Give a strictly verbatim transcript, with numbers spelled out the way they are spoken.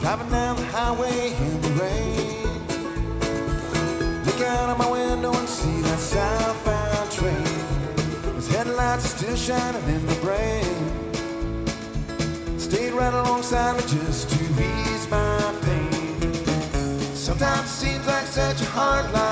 Driving down the highway in the rain. Look out of my window and see that southbound train. His headlights are still shining in the brain. Stayed right alongside me just to ease my pain. Sometimes it seems like such a hard life.